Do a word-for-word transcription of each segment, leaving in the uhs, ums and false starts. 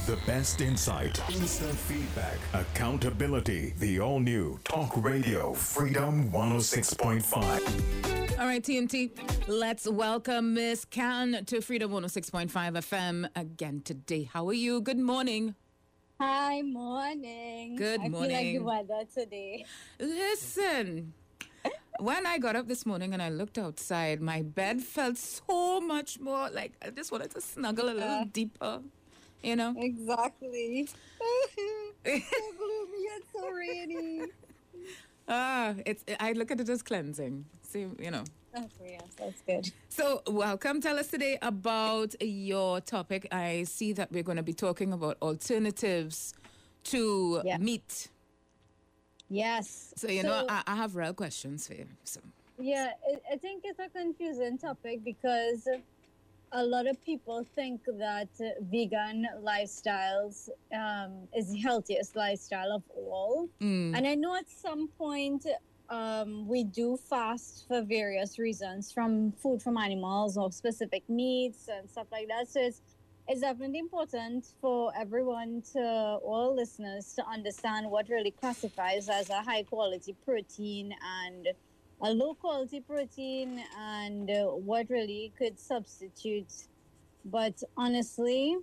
The best insight, instant feedback, accountability. The all-new Talk Radio Freedom one oh six point five. All right, T N T, let's welcome Miss Can to Freedom one oh six point five F M again today. How are you? Good morning. Hi, morning. Good morning. I feel like the weather today. Listen, when I got up this morning and I looked outside, my bed felt so much more like I just wanted to snuggle a little Uh, deeper, you know? Exactly. So gloomy and so rainy. Ah, it's. I look at it as cleansing. See, you know. Okay, yes, that's good. So, welcome. Tell us today about your topic. I see that we're going to be talking about alternatives to Yeah. meat. Yes. So, you know, I, I have real questions for you. So, Yeah, I, I think it's a confusing topic because a lot of people think that uh, vegan lifestyles um, is the healthiest lifestyle of all. mm, And I know at some point um, we do fast for various reasons, from food from animals or specific meats and stuff like that. So it's, it's definitely important for everyone to, all listeners, to understand what really classifies as a high quality protein and a low quality protein and uh, what really could substitute. But honestly,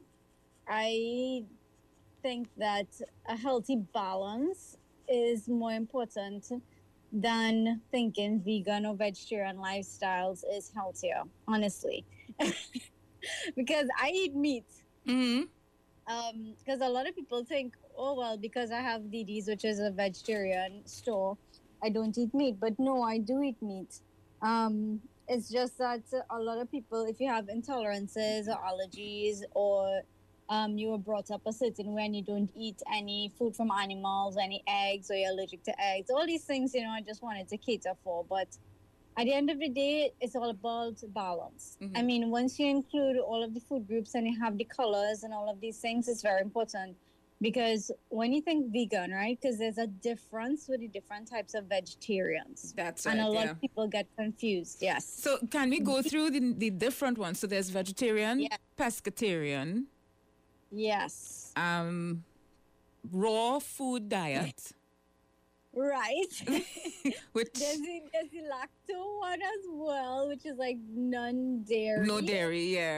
I think that a healthy balance is more important than thinking vegan or vegetarian lifestyles is healthier, honestly. Because I eat meat. mm, Um, because a lot of people think, oh, well, because I have D D's, which is a vegetarian store, I don't eat meat. But no, I do eat meat. Um, it's just that a lot of people, if you have intolerances or allergies, or um, you were brought up a certain way and you don't eat any food from animals, any eggs, or you're allergic to eggs, all these things, you know, I just wanted to cater for. But at the end of the day, it's all about balance. Mhm. I mean, once you include all of the food groups and you have the colors and all of these things, it's very important. Because when you think vegan, right, because there's a difference with the different types of vegetarians. that's And right. a lot Yeah. of people get confused, yes. So, can we go through the, the different ones? So, there's vegetarian, Yeah. pescatarian, Yes. um, raw food diet, Right. which there's, the, there's the lacto one as well, which is like non-dairy. no dairy. Yeah.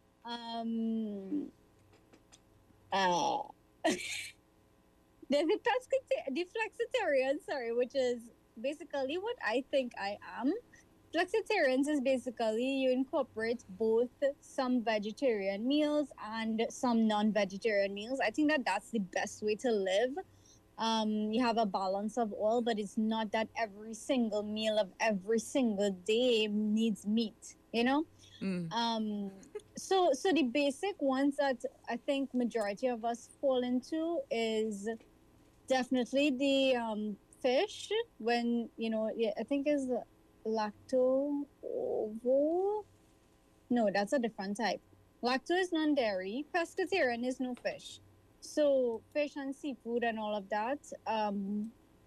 Um, uh, there's the pescata- the flexitarian, sorry, which is basically what I think I am. Flexitarians is basically you incorporate both some vegetarian meals and some non-vegetarian meals. I think that that's the best way to live. Um, you have a balance of all, but it's not that every single meal of every single day needs meat, you know? Mm. Um, so so the basic ones that I think majority of us fall into is definitely the um, fish. When you know, yeah, I think is lacto ovo. No, that's a different type. Lacto is non-dairy. Pescatarian is no fish. So fish and seafood and all of that. Um,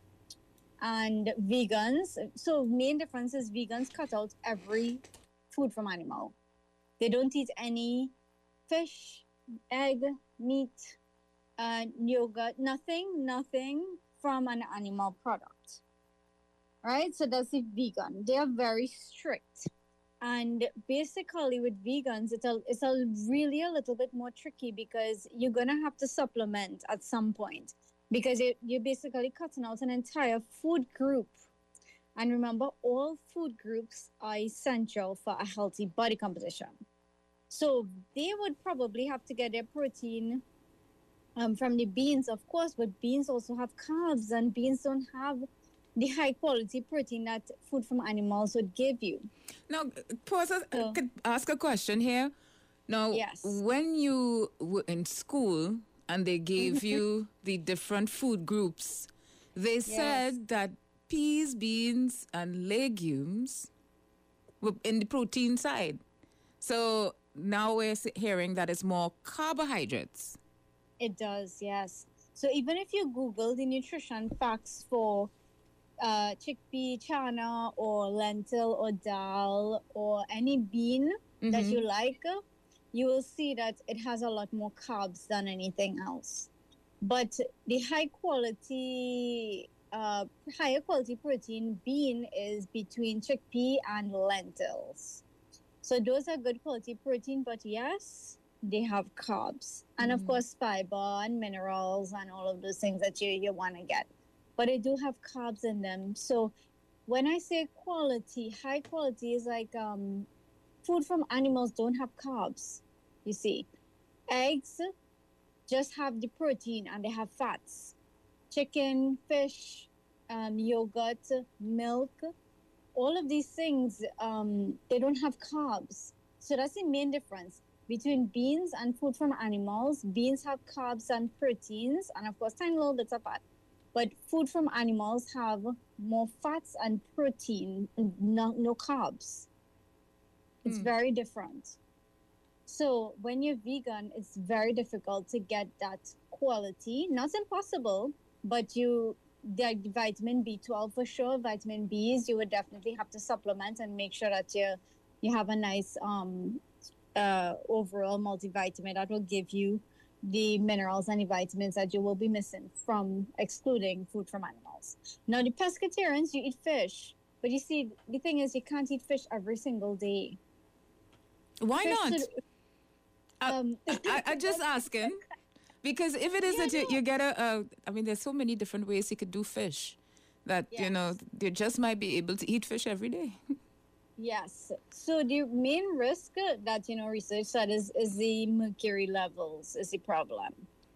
and vegans. So main difference is vegans cut out every food from animal. They don't eat any fish, egg, meat, uh, yogurt, nothing, nothing from an animal product. Right? So that's the vegan. They are very strict. And basically with vegans, it's a, it's a really a little bit more tricky because you're going to have to supplement at some point because you, you're basically cutting out an entire food group. And remember, all food groups are essential for a healthy body composition. So they would probably have to get their protein um, from the beans, of course, but beans also have carbs, and beans don't have the high quality protein that food from animals would give you. Now, pause. I So- could ask a question here. Now, Yes. when you were in school and they gave you the different food groups, they said that peas, beans, and legumes were in the protein side. So now we're s- hearing that it's more carbohydrates. It does, yes. So even if you Google the nutrition facts for uh, chickpea, chana, or lentil, or dal, or any bean that Mhm. you like, you will see that it has a lot more carbs than anything else. But the high quality, uh, higher quality protein bean is between chickpea and lentils. So those are good quality protein, but yes, they have carbs. And of course, fiber and minerals and all of those things that you, you want to get. But they do have carbs in them. So when I say quality, high quality is like um, food from animals don't have carbs, you see. Eggs just have the protein and they have fats. Chicken, fish, um, yogurt, milk, all of these things, um, they don't have carbs. So that's the main difference between beans and food from animals. Beans have carbs and proteins, and of course, tiny little bits of fat. But food from animals have more fats and protein, no, no carbs. It's mm. very different. So when you're vegan, it's very difficult to get that quality. Not impossible, but you, the vitamin B twelve for sure, vitamin B's, you would definitely have to supplement and make sure that you you have a nice um, uh, overall multivitamin that will give you the minerals and the vitamins that you will be missing from excluding food from animals. Now, the pescatarians, you eat fish. But you see, the thing is, you can't eat fish every single day. Why Fish not? should- um, I, I just asking. Because if it is Yeah, that you, no. you get a, a, I mean, there's so many different ways you could do fish that, you know, Yes. you just might be able to eat fish every day. Yes. So the main risk that, you know, research said is, is the mercury levels is the problem.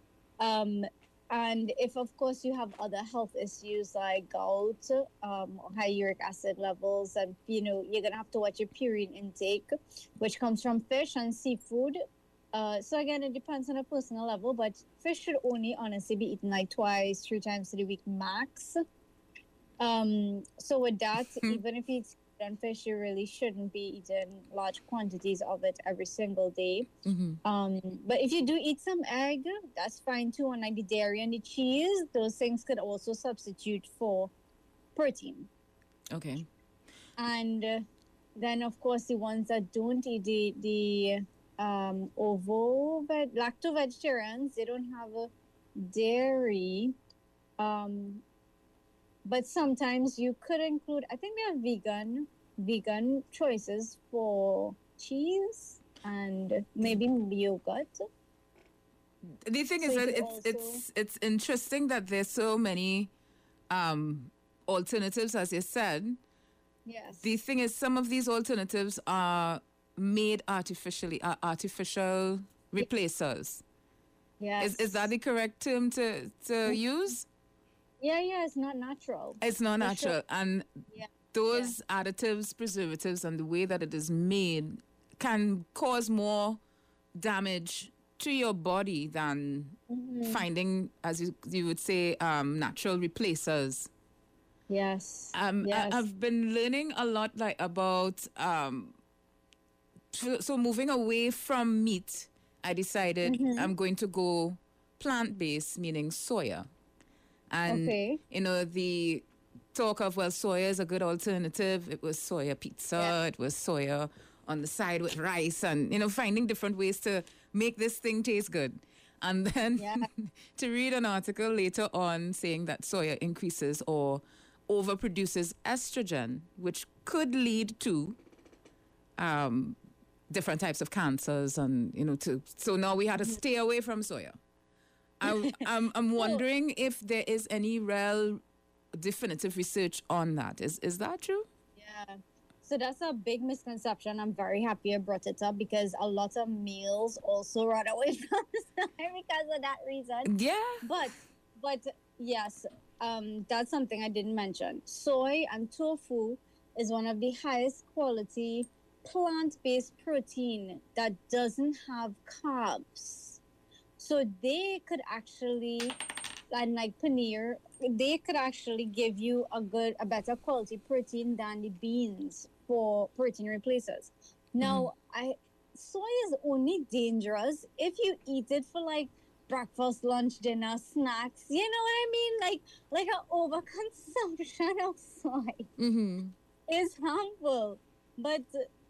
Um, and if, of course, you have other health issues like gout, um, high uric acid levels, and, you know, you're going to have to watch your purine intake, which comes from fish and seafood. Uh, so, again, it depends on a personal level, but fish should only honestly be eaten like twice, three times a week max. Um, so with that, even if you eat on fish, you really shouldn't be eating large quantities of it every single day. Mm-hmm. Um, but if you do eat some egg, that's fine too. And like the dairy and the cheese, those things could also substitute for protein. Okay. And uh, then, of course, the ones that don't eat the the um, ovo veg- lacto vegetarians, they don't have a dairy. Um, but sometimes you could include. I think they have vegan vegan choices for cheese and maybe yogurt. The thing So is you that could it's also- it's it's interesting that there's so many um, alternatives, as you said. Yes. The thing is, some of these alternatives are made artificially, are artificial replacers. yes. Is is that the correct term to to use? Yeah, yeah. It's not natural. It's not For natural, sure. and Yeah. those additives, preservatives, and the way that it is made can cause more damage to your body than Mm-hmm. finding, as you, you would say, um, natural replacers. Yes. Um, yes. I, I've been learning a lot, like about um, so, so moving away from meat. I decided Mm-hmm. I'm going to go plant-based, meaning soya, and Okay. you know the talk of, well, soya is a good alternative. It was soya pizza. Yeah. It was soya on the side with rice, and you know finding different ways to make this thing taste good. And then Yeah. to read an article later on saying that soya increases or overproduces estrogen, which could lead to um, different types of cancers, and you know, to so now we had to stay away from soya. I, I'm I'm wondering if there is any real definitive research on that. Is is that true? Yeah. So that's a big misconception. I'm very happy I brought it up because a lot of males also run away from soy because of that reason. Yeah. But, but yes, um, that's something I didn't mention. Soy and tofu is one of the highest quality plant-based protein that doesn't have carbs. So they could actually, and like paneer, they could actually give you a good, a better quality protein than the beans for protein replacers. Now, I soy is only dangerous if you eat it for like breakfast, lunch, dinner, snacks. You know what I mean? Like like an overconsumption of soy Mm-hmm. is harmful. But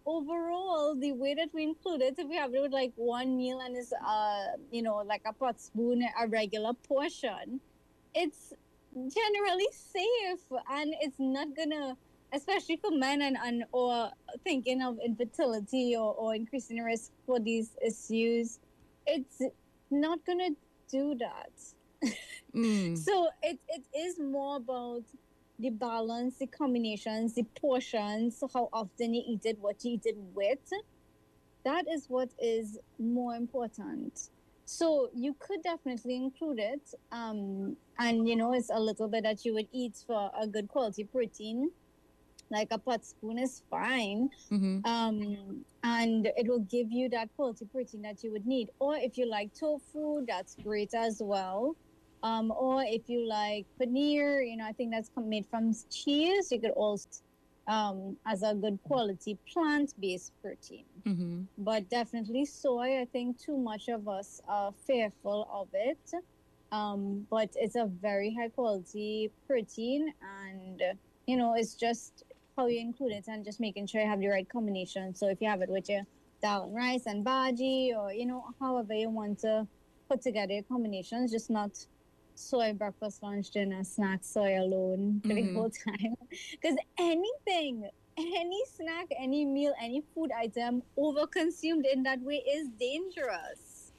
overall, the way that we include it, if we have it with like one meal and is, uh, you know, like a pot spoon, a regular portion, it's generally safe and it's not gonna, especially for men and, and or thinking of infertility or, or increasing risk for these issues, it's not gonna do that. Mm. So it, it is more about the balance, the combinations, the portions, how often you eat it, what you eat it with. That is what is more important. So you could definitely include it. Um, and, you know, it's a little bit that you would eat for a good quality protein. Like a pot spoon is fine. Mm-hmm. Um, and it will give you that quality protein that you would need. Or if you like tofu, that's great as well. Um, or if you like paneer, you know, I think that's made from cheese. You could also, um, as a good quality plant-based protein. Mm-hmm. But definitely soy, I think too much of us are fearful of it. Um, but it's a very high quality protein, and, you know, it's just how you include it and just making sure you have the right combination. So if you have it with your dal and rice and bhaji, or, you know, however you want to put together your combinations, just not soy breakfast, lunch, dinner, snack, soy alone for Mhm. the whole time. Because anything, any snack, any meal, any food item overconsumed in that way is dangerous.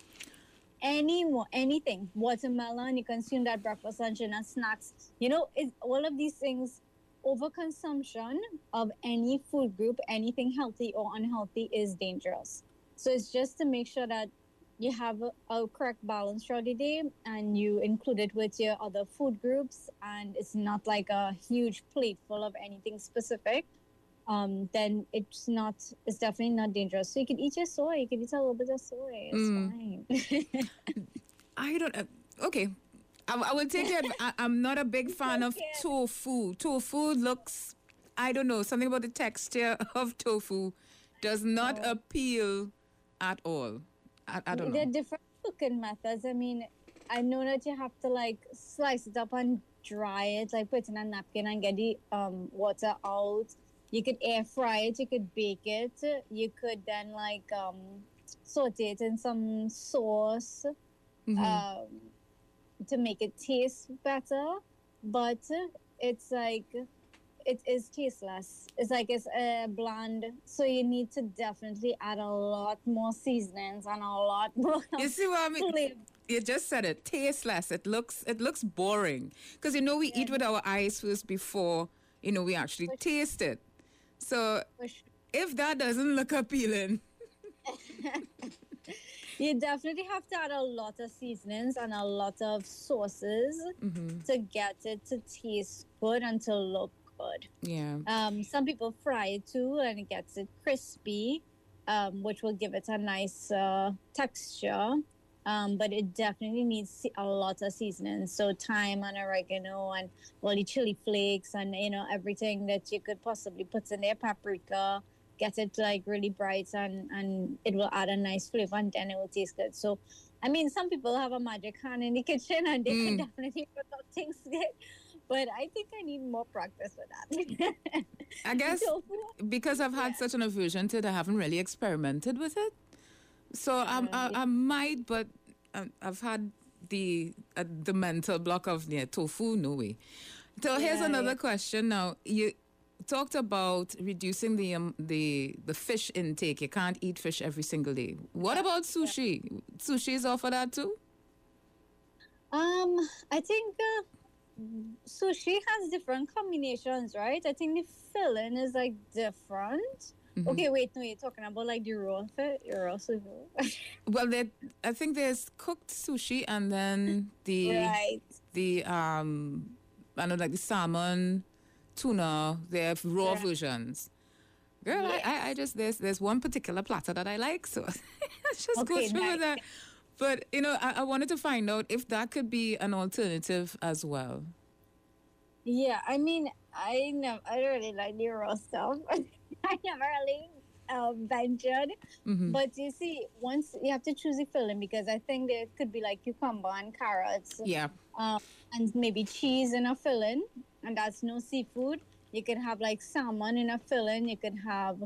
Any more, anything, watermelon, you consume that breakfast, lunch, dinner, snacks. You know, it's all of these things. Overconsumption of any food group, anything healthy or unhealthy, is dangerous. So it's just to make sure that you have a, a correct balance throughout the day and you include it with your other food groups, and it's not like a huge plate full of anything specific. Um, then it's not, it's definitely not dangerous. So you can eat your soy, you can eat a little bit of soy, it's fine. I don't. Uh, okay, I, I will take it. I, I'm not a big fan of Okay. tofu. Tofu looks, I don't know, something about the texture of tofu does not No. appeal at all. I, I don't There are know. different cooking methods. I mean, I know that you have to like slice it up and dry it, like put it in a napkin and get the um, water out. You could air fry it, you could bake it, you could then like um, saute it in some sauce um, to make it taste better. But it's like, it is tasteless. It's like it's uh, bland. So you need to definitely add a lot more seasonings and a lot more You see what I mean? flavor. You just said it. Tasteless. It looks. It looks boring because you know we eat with our eyes first before you know we actually For taste it. So For sure. if that doesn't look appealing, You definitely have to add a lot of seasonings and a lot of sauces to get it to taste good and to look good. yeah. Um, some people fry it too, and it gets it crispy, um, which will give it a nice uh, texture. Um, but it definitely needs se- a lot of seasoning. So thyme and oregano and all the chili flakes and, you know, everything that you could possibly put in there, paprika, get it like really bright, and, and it will add a nice flavor, and then it will taste good. So, I mean, some people have a magic hand in the kitchen and they can definitely put out things good. But I think I need more practice with that. I guess Tofu, because I've had such an aversion to it, I haven't really experimented with it. So I'm, I, Yeah. I might, but um, I've had the uh, the mental block of yeah, tofu, no way. So here's Yeah, another yeah. question. Now you talked about reducing the um, the the fish intake. You can't eat fish every single day. What about sushi? Sushi is offered that too. Um, I think uh, sushi has different combinations, right? I think the filling is like different. Okay, wait, no, you're talking about like the raw fish, raw sushi. Well, there, I think there's cooked sushi and then the Right. the um I know like the salmon, tuna. They have raw Yeah. versions. Girl, Yes. I, I, I just there's there's one particular platter that I like, so let's just go Okay, through nice. with that. But you know, I, I wanted to find out if that could be an alternative as well. Yeah, I mean, I never, I don't really like the raw stuff. I never really um, ventured. But you see, once you have to choose the filling, because I think there could be like cucumber and carrots, Yeah. um, and maybe cheese in a filling, and that's no seafood. You could have like salmon in a filling. You could have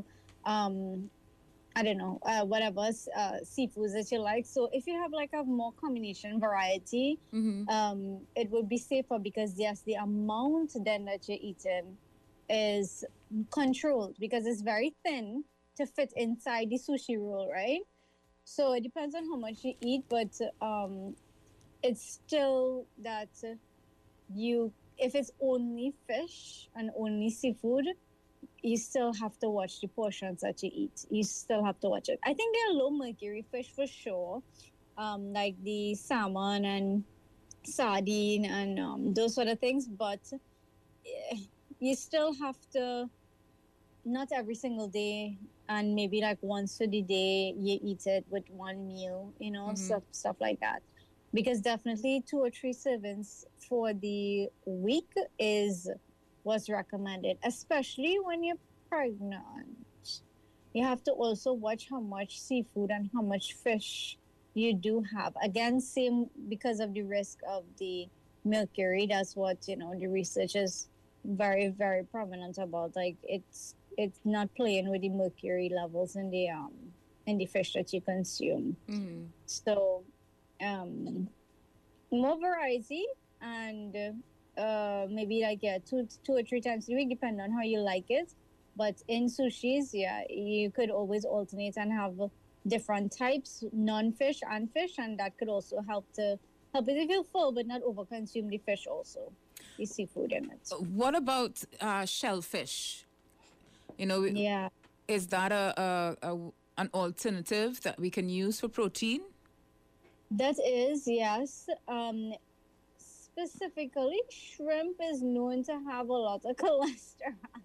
um, I don't know, uh, whatever uh, seafoods that you like. So if you have like a more combination variety, Mm-hmm. um, it would be safer because yes, the amount then that you're eating is controlled because it's very thin to fit inside the sushi roll, right? So it depends on how much you eat, but um, it's still that you, if it's only fish and only seafood, you still have to watch the portions that you eat. You still have to watch it. I think there are low mercury fish for sure, um, like the salmon and sardine and um, those sort of things. But eh, you still have to, not every single day, and maybe like once a day you eat it with one meal, you know, Mm-hmm. stuff stuff like that. Because definitely two or three servings for the week is what's recommended, especially when you're pregnant. You have to also watch how much seafood and how much fish you do have. Again, same because of the risk of the mercury. That's what, you know, the research is very, very prominent about. Like it's it's not playing with the mercury levels in the um in the fish that you consume. Mm-hmm. So um more variety and uh maybe like yeah two two or three times a week depending on how you like it, but in sushis yeah you could always alternate and have different types, non-fish and fish, and that could also help to help it to feel full but not over consume the fish also, the seafood in it. What about uh, shellfish? You know, Yeah, is that a, a, a an alternative that we can use for protein? that is, yes. Um specifically shrimp is known to have a lot of cholesterol.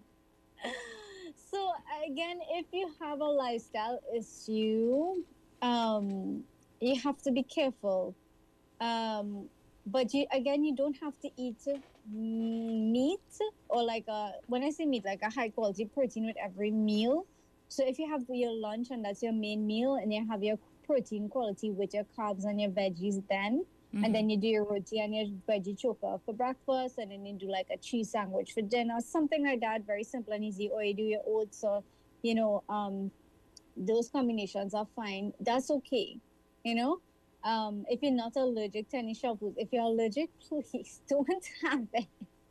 So again, if you have a lifestyle issue, um, you have to be careful. Um, but you again, you don't have to eat meat or like a, when I say meat, like a high quality protein with every meal. So if you have your lunch and that's your main meal, and you have your protein quality with your carbs and your veggies, then and Mm-hmm. then you do your roti and your veggie choker for breakfast, and then you do like a cheese sandwich for dinner, something like that, very simple and easy. Or you do your oats, or you know, um, those combinations are fine. That's okay, you know. Um, if you're not allergic to any shell foods, if you're allergic, please don't have it.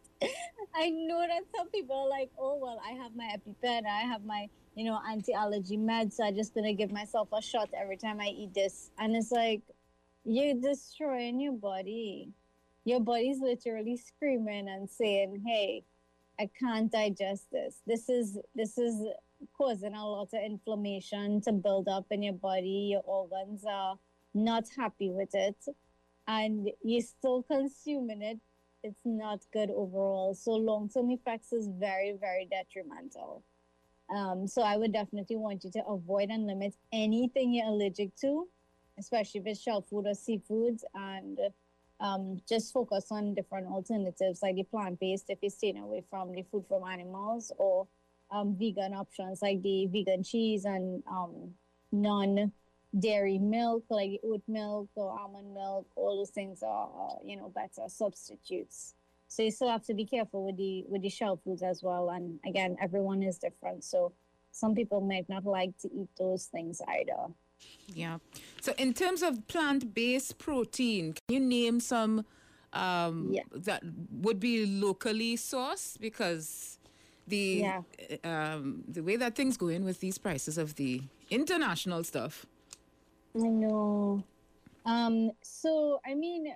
I know that some people are like, oh well, I have my EpiPen, I have my, you know, anti-allergy meds, so I'm just gonna give myself a shot every time I eat this, and it's like you're destroying your body. Your body's literally screaming and saying, "Hey, I can't digest this. This is this is causing a lot of inflammation to build up in your body. Your organs are not happy with it, and you're still consuming it. It's not good overall. So long term effects is very very detrimental. Um, so I would definitely want you to avoid and limit anything you're allergic to, especially if it's shell food or seafoods, and um, just focus on different alternatives like the plant based if you're staying away from the food from animals, or um, vegan options like the vegan cheese and um, non dairy milk like oat milk or almond milk. All those things are, are you know better substitutes. So you still have to be careful with the with the shell foods as well. And again, everyone is different. So some people might not like to eat those things either. Yeah. So, in terms of plant-based protein, can you name some um, Yeah. that would be locally sourced? Because the Yeah. uh, um, the way that things go in with these prices of the international stuff. I know. Um, so I mean,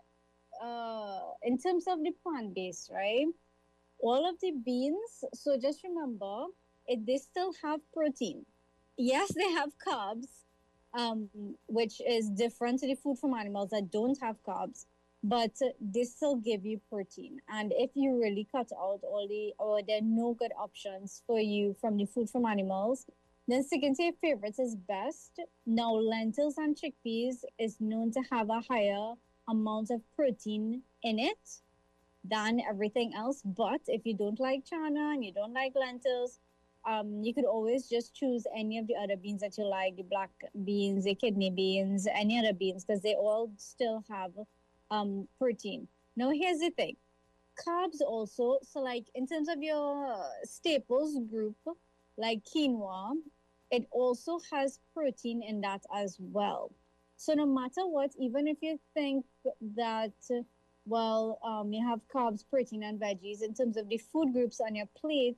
uh, in terms of the plant based, right? All of the beans. So just remember, it they still have protein. Yes, they have carbs, um, which is different to the food from animals that don't have carbs, but they still give you protein. And if you really cut out all the, or there are no good options for you from the food from animals, then sticking to your favorites is best. Now, lentils and chickpeas is known to have a higher amount of protein in it than everything else. But if you don't like chana and you don't like lentils, um, you could always just choose any of the other beans that you like, the black beans, the kidney beans, any other beans, because they all still have um, protein. Now, here's the thing. Carbs also, so like in terms of your staples group, like quinoa, it also has protein in that as well. So no matter what, even if you think that, well, um, you have carbs, protein, and veggies in terms of the food groups on your plate,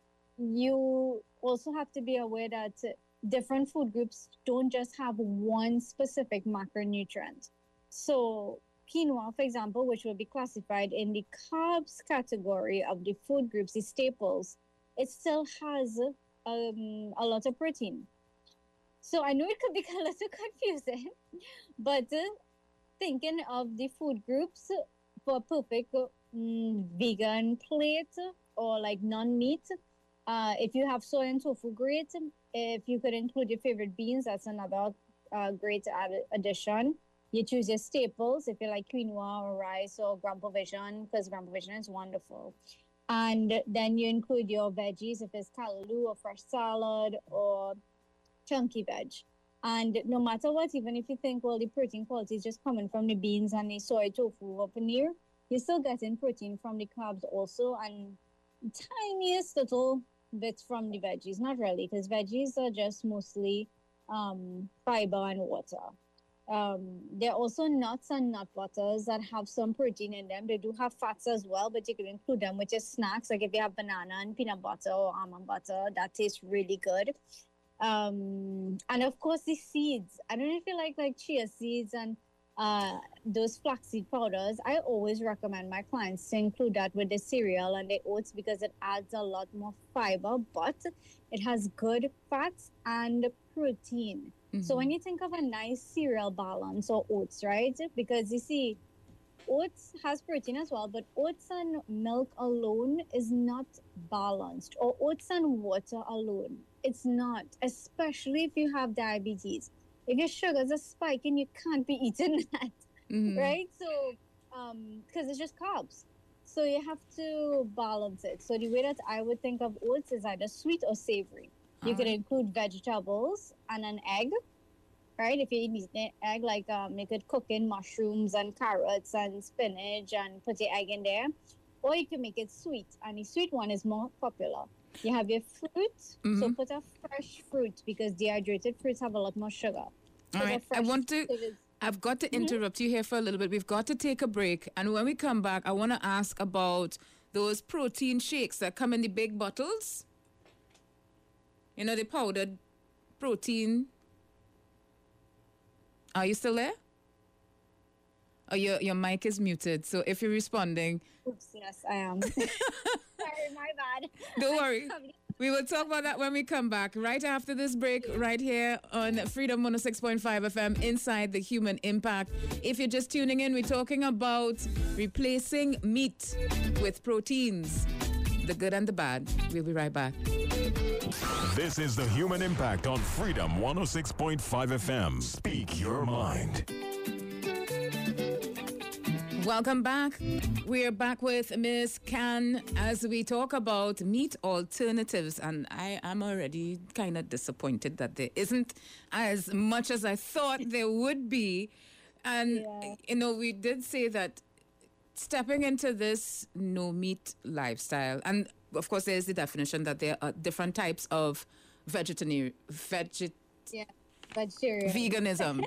you also have to be aware that different food groups don't just have one specific macronutrient. So quinoa, for example, which will be classified in the carbs category of the food groups, the staples, it still has um, a lot of protein. So I know it could be a little confusing, but uh, thinking of the food groups for a perfect mm, vegan plate or like non-meat, uh, if you have soy and tofu, great. If you could include your favorite beans, that's another uh, great add- addition. You choose your staples if you like quinoa or rice or gram provision, because gram provision is wonderful. And then you include your veggies if it's callaloo or fresh salad or chunky veg. And no matter what, even if you think, well, the protein quality is just coming from the beans and the soy, tofu, or paneer, you're still getting protein from the carbs also, and tiniest little bits from the veggies. Not really, because veggies are just mostly um, fiber and water. Um, there are also nuts and nut butters that have some protein in them. They do have fats as well, but you can include them with your snacks. Like if you have banana and peanut butter or almond butter, that tastes really good. Um, and of course the seeds. I don't know if you like like chia seeds and uh, those flaxseed powders. I always recommend my clients to include that with the cereal and the oats because it adds a lot more fiber, but it has good fats and protein. Mm-hmm. So when you think of a nice cereal balance or oats, right? Because you see, oats has protein as well, but oats and milk alone is not balanced, or oats and water alone. It's not, especially if you have diabetes. If your sugars are spiking, you can't be eating that, mm-hmm. right? So, um, because it's just carbs. So you have to balance it. So the way that I would think of oats is either sweet or savory. You All could right. include vegetables and an egg, right? If you eat an egg, like um, you could cook in mushrooms and carrots and spinach and put your egg in there. Or you can make it sweet, and the sweet one is more popular. You have your fruit, mm-hmm. so put a fresh fruit because dehydrated fruits have a lot more sugar. All right, I want to, I've got to interrupt mm-hmm. you here for a little bit. We've got to take a break. And when we come back, I want to ask about those protein shakes that come in the big bottles. You know, the powdered protein. Are you still there? Oh, your, your mic is muted. So if you're responding. Oops, yes, I am. Sorry, my bad. Don't worry. We will talk about that when we come back. Right after this break, right here on Freedom one oh six point five F M, Inside the Human Impact. If you're just tuning in, we're talking about replacing meat with proteins. The good and the bad. We'll be right back. This is the Human Impact on Freedom one oh six point five F M. Speak your mind. Welcome back. We're back with Miz Khan as we talk about meat alternatives. And I am already kind of disappointed that there isn't as much as I thought there would be. And, yeah. you know, we did say that stepping into this no meat lifestyle, and of course there's the definition that there are different types of vegetarian, veget, yeah, vegetarian. veganism.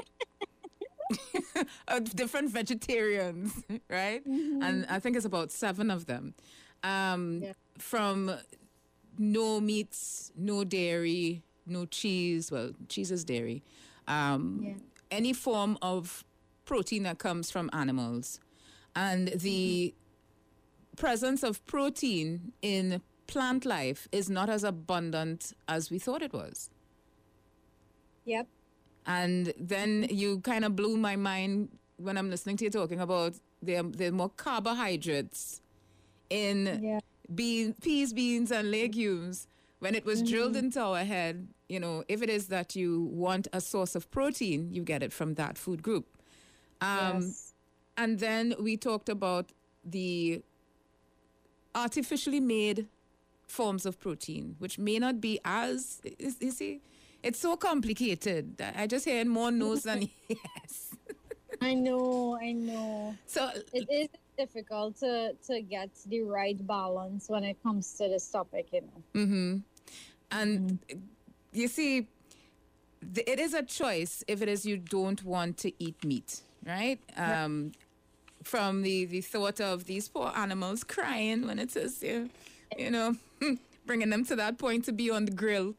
Of different vegetarians, right? Mm-hmm. And I think it's about seven of them. Um, yeah. From no meats, no dairy, no cheese. Well, cheese is dairy. Um, yeah. Any form of protein that comes from animals. And the mm-hmm. presence of protein in plant life is not as abundant as we thought it was. Yep. And then you kind of blew my mind when I'm listening to you talking about there there are more carbohydrates in yeah. bean, peas, beans, and legumes. When it was mm-hmm. drilled into our head, you know, if it is that you want a source of protein, you get it from that food group. Um, yes. And then we talked about the artificially made forms of protein, which may not be as, you see, it's so complicated. I just hear more no's than yes. I know, I know. So it is difficult to, to get the right balance when it comes to this topic, you know. Mm-hmm. And mm-hmm. you see, th- it is a choice if it is you don't want to eat meat, right? Um, from the, the thought of these poor animals crying when it says, you, you know, bringing them to that point to be on the grill.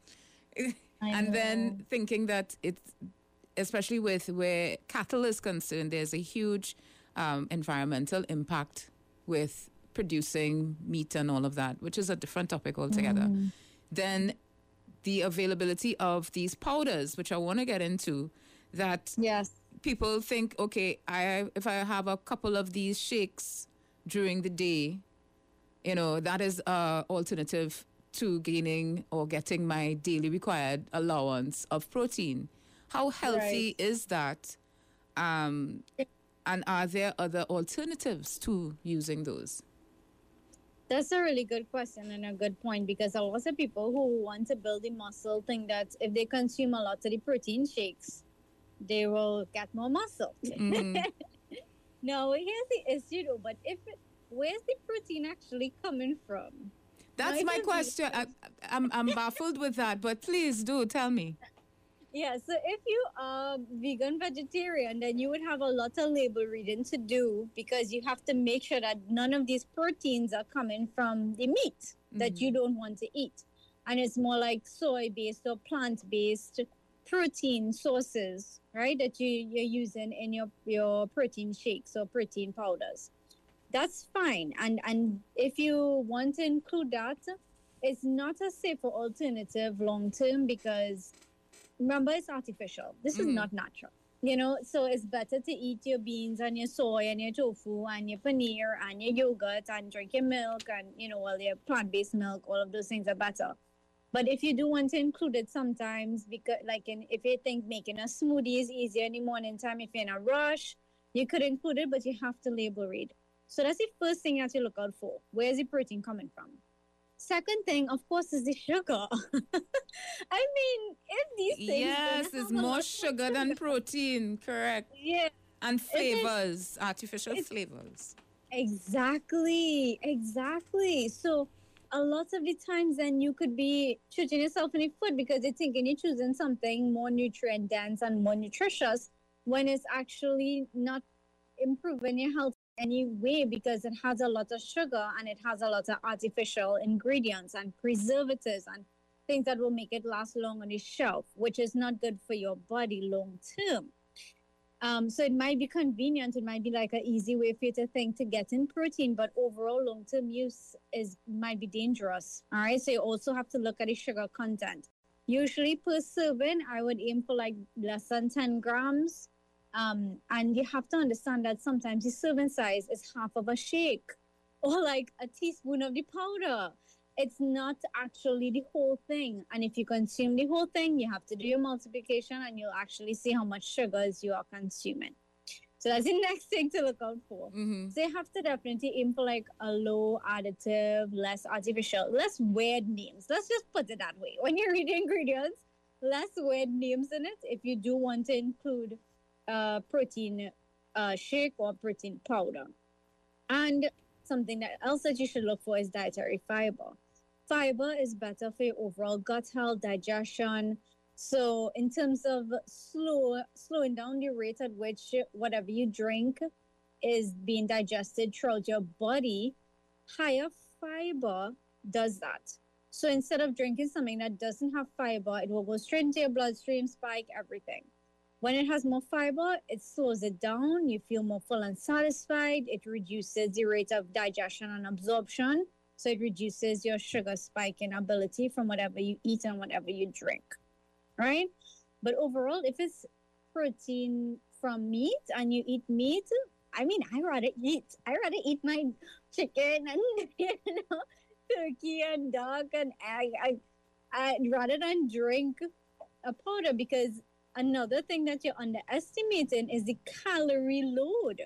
I And know. then thinking that it's, especially with where cattle is concerned, there's a huge um, environmental impact with producing meat and all of that, which is a different topic altogether. Then the availability of these powders, which I want to get into, that Yes. people think, okay, I if I have a couple of these shakes during the day, you know, that is a alternative to gaining or getting my daily required allowance of protein. How healthy Right. is that? Um, and are there other alternatives to using those? That's a really good question and a good point, because a lot of people who want to build the muscle think that if they consume a lot of the protein shakes, they will get more muscle. Mhm. No, here's the issue though. But if where's the protein actually coming from? That's Now, my if you- question. I, I'm I'm baffled with that, but please do tell me. Yeah, so if you are vegan vegetarian, then you would have a lot of label reading to do, because you have to make sure that none of these proteins are coming from the meat that you don't want to eat. And it's more like soy based or plant based protein sources, right? That you, you're using in your, your protein shakes or protein powders. That's fine. And and if you want to include that, it's not a safer alternative long term, because remember, it's artificial. This is not natural. You know, so it's better to eat your beans and your soy and your tofu and your paneer and your yogurt and drink your milk and, you know, well, your plant-based milk. All of those things are better. But if you do want to include it sometimes, because like in, if you think making a smoothie is easier in the morning time, if you're in a rush, you could include it, but you have to label read. So that's the first thing you have to look out for. Where's the protein coming from? Second thing, of course, is the sugar. I mean, if these things Yes, don't it's have a more lot of sugar than protein, correct? yeah, And is- flavors, artificial it's- flavors. exactly, exactly. So a lot of the times, then you could be shooting yourself in the foot, because you're thinking you're choosing something more nutrient dense and more nutritious, when it's actually not improving your health in any way, because it has a lot of sugar and it has a lot of artificial ingredients and preservatives and things that will make it last long on the shelf, which is not good for your body long term. Um, so it might be convenient. It might be like an easy way for you to think to get in protein, but overall long-term use is might be dangerous. All right. So you also have to look at the sugar content. Usually per serving, I would aim for like less than ten grams. Um, and you have to understand that sometimes the serving size is half of a shake or like a teaspoon of the powder. It's not actually the whole thing. And if you consume the whole thing, you have to do your multiplication and you'll actually see how much sugars you are consuming. So that's the next thing to look out for. Mm-hmm. So you have to definitely aim for like a low additive, less artificial, less weird names. Let's just put it that way. When you read the ingredients, less weird names in it if you do want to include uh, protein uh, shake or protein powder. And something that else that you should look for is dietary fiber. Fiber is better for your overall gut health, digestion. So in terms of slow slowing down the rate at which whatever you drink is being digested throughout your body, higher fiber does that. So instead of drinking something that doesn't have fiber, it will go straight into your bloodstream, spike everything. When it has more fiber, it slows it down. You feel more full and satisfied. It reduces the rate of digestion and absorption. So it reduces your sugar spiking ability from whatever you eat and whatever you drink, right? But overall, if it's protein from meat and you eat meat, I mean, I rather eat. I rather eat my chicken and you know turkey and duck and egg. I, I rather than drink a powder, because another thing that you're underestimating is the calorie load.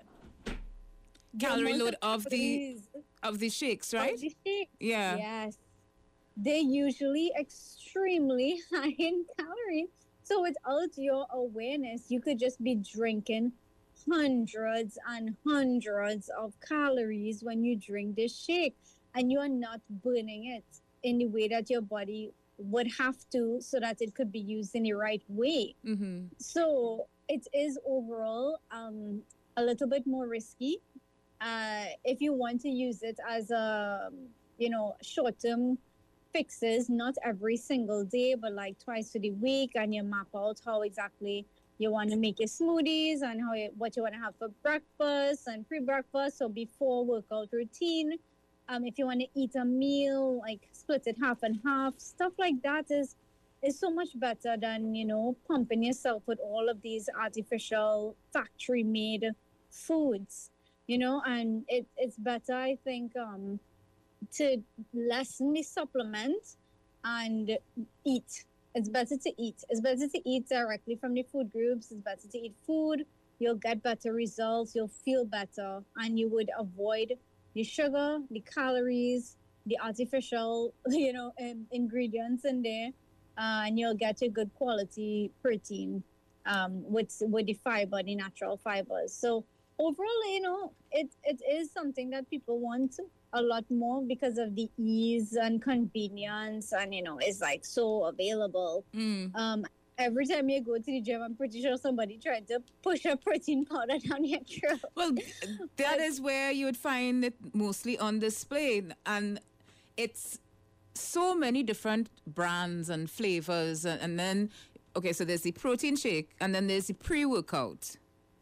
The Calorie amount load of the calories of the shakes, of right? the shake. Yeah. Yes. They're usually extremely high in calories. So without your awareness, you could just be drinking hundreds and hundreds of calories when you drink this shake, and you are not burning it in the way that your body would have to so that it could be used in the right way. Mm-hmm. So it is overall um, a little bit more risky. Uh, if you want to use it as a, you know, short-term fixes, not every single day, but like twice a the week, and you map out how exactly you want to make your smoothies and how you, what you want to have for breakfast and pre-breakfast or before workout routine. Um, if you want to eat a meal, like split it half and half, stuff like that is is so much better than, you know, pumping yourself with all of these artificial factory made foods, you know, and it, it's better, I think, um, to lessen the supplement and eat. It's better to eat. It's better to eat directly from the food groups. It's better to eat food. You'll get better results. You'll feel better. And you would avoid the sugar, the calories, the artificial, you know, um, ingredients in there. Uh, and you'll get a good quality protein um, with, with the fiber, the natural fibers. So overall, you know, it, it is something that people want a lot more because of the ease and convenience, and you know, it's like so available. Mm. Um, every time you go to the gym, I'm pretty sure somebody tried to push a protein powder down your throat. Well, that is where you would find it mostly on display, and it's so many different brands and flavors, and, and then okay, so there's the protein shake, and then there's the pre-workout.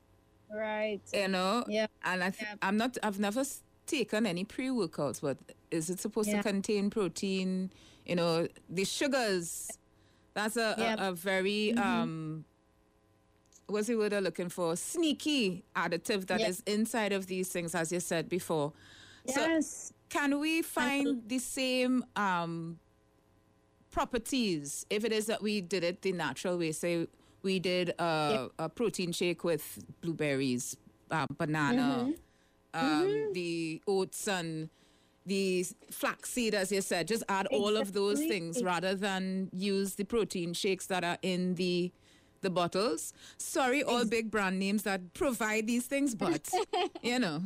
Right. You know. Yeah. And I th- Yeah. I'm not. I've never taken any pre-workouts, but is it supposed Yeah. to contain protein? You know, the sugars. That's a, Yeah. a, a very Mm-hmm. um what's the word I'm looking for? Sneaky additive that is Yeah. inside of these things, as you said before. So Yes. can we find the same um properties if it is that we did it the natural way? Say we did a, a protein shake with blueberries, uh, banana, um, the oats and the flaxseed, as you said. Just add all of those things Exactly. rather than use the protein shakes that are in the the bottles. Sorry, all big brand names that provide these things, but you know.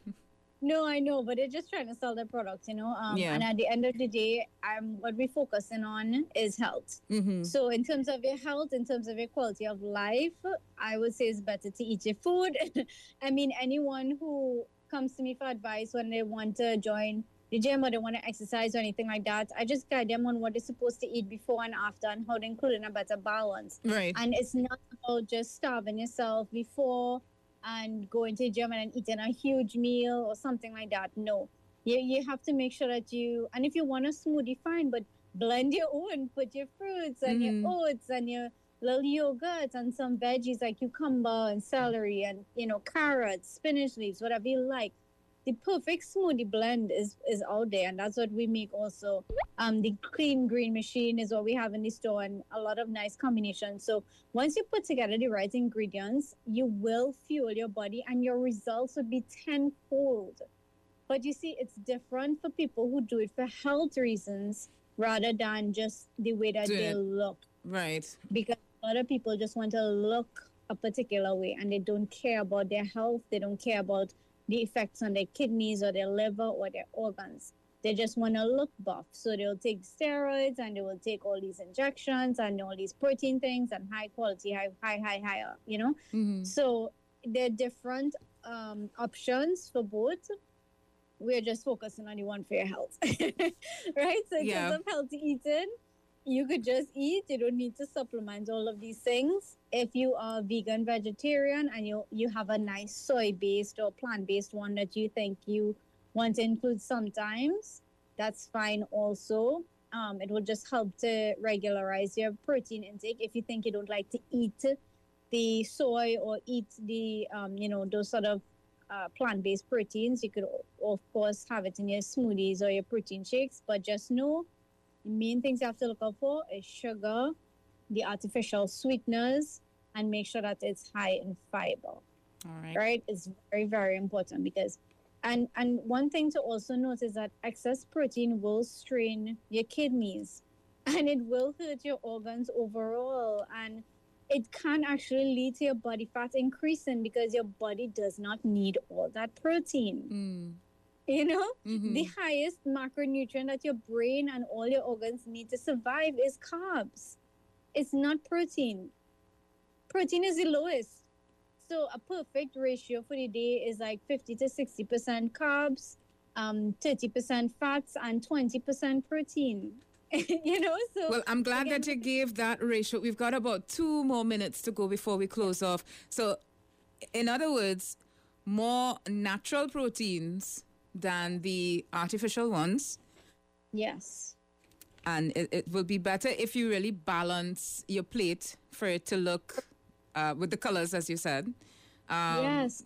No, I know, but they're just trying to sell their products, you know. Um, Yeah. And at the end of the day, um, what we're focusing on is health. Mm-hmm. So, in terms of your health, in terms of your quality of life, I would say it's better to eat your food. I mean, anyone who comes to me for advice when they want to join the gym or they want to exercise or anything like that, I just guide them on what they're supposed to eat before and after and how to include in a better balance. Right. And it's not about just starving yourself before and going to the gym and eating a huge meal or something like that. No. You, you have to make sure that you, and if you want a smoothie, fine, but blend your own. Put your fruits and Mhm. your oats and your little yogurt and some veggies like cucumber and celery and, you know, carrots, spinach leaves, whatever you like. The perfect smoothie blend is, is out there, and that's what we make also. Um, the clean green machine is what we have in the store, and a lot of nice combinations. So once you put together the right ingredients, you will fuel your body, and your results would be tenfold. But you see, it's different for people who do it for health reasons rather than just the way that Do they it. look. Right. Because a lot of people just want to look a particular way, and they don't care about their health. They don't care about the effects on their kidneys or their liver or their organs. They just want to look buff. So they'll take steroids and they will take all these injections and all these protein things and high quality, high, high, high, higher, you know? Mm-hmm. So there are different um, options for both. We're just focusing on the one for your health, right? So in Yeah. terms of healthy eating, you could just eat. You don't need to supplement all of these things. If you are vegan, vegetarian, and you you have a nice soy-based or plant-based one that you think you want to include sometimes, that's fine also. Um, it will just help to regularize your protein intake. If you think you don't like to eat the soy or eat the, um, you know, those sort of uh, plant-based proteins, you could, of course, have it in your smoothies or your protein shakes. But just know, the main things you have to look out for is sugar, the artificial sweeteners, and make sure that it's high in fiber. All right. Right? It's very, very important because, and and one thing to also note is that excess protein will strain your kidneys, and it will hurt your organs overall, and it can actually lead to your body fat increasing because your body does not need all that protein. Mm. You know, mm-hmm. the highest macronutrient that your brain and all your organs need to survive is carbs. It's not protein. Protein is the lowest. So a perfect ratio for the day is like fifty to sixty percent carbs, um, thirty percent fats, and twenty percent protein. You know, so... Well, I'm glad again, that you gave that ratio. We've got about two more minutes to go before we close off. So, in other words, more natural proteins than the artificial ones. Yes. And it, it will be better if you really balance your plate for it to look uh, with the colors, as you said. Um, yes.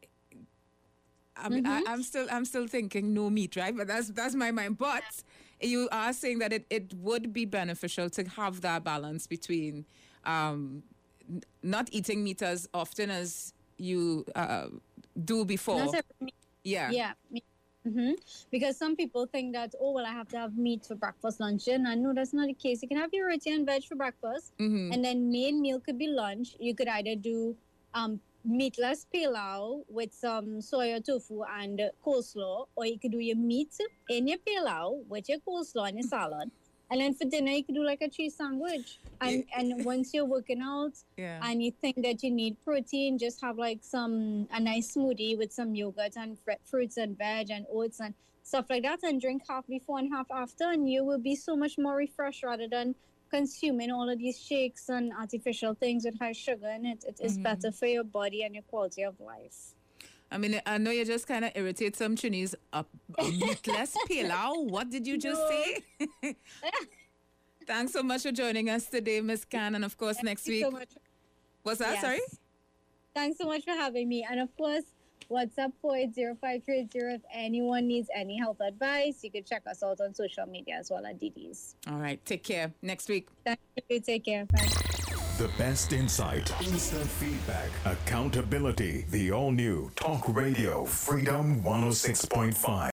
I mean, mm-hmm. I, I'm still, I'm still thinking no meat, right? But that's that's my mind. But you are saying that it, it would be beneficial to have that balance between um, n- not eating meat as often as you uh, do before. Not every meat. Yeah. Yeah. Mm-hmm. Because some people think that, oh, well, I have to have meat for breakfast, lunch, and I know that's not the case. You can have your roti and veg for breakfast, mm-hmm. and then main meal could be lunch. You could either do um, meatless pilau with some soya tofu and coleslaw, or you could do your meat in your pilau with your coleslaw and your salad. And then for dinner, you could do like a cheese sandwich. And yeah. and once you're working out yeah. and you think that you need protein, just have like some a nice smoothie with some yogurt and fr- fruits and veg and oats and stuff like that, and drink half before and half after, and you will be so much more refreshed rather than consuming all of these shakes and artificial things with high sugar in it. It is mm-hmm. better for your body and your quality of life. I mean, I know you just kind of irritate some Chinese. A, a meatless pilau? What did you just no. say? Thanks so much for joining us today, Miz Khan. And of course, Thank next you week. So much. What's that? Yes. Sorry? Thanks so much for having me. And of course, WhatsApp four eight zero five three eight zero if anyone needs any health advice. You can check us out on social media as well at D D's. All right. Take care. Next week. Thank you. Take care. Bye. The best insight, instant feedback, accountability. The all-new Talk Radio Freedom one oh six point five.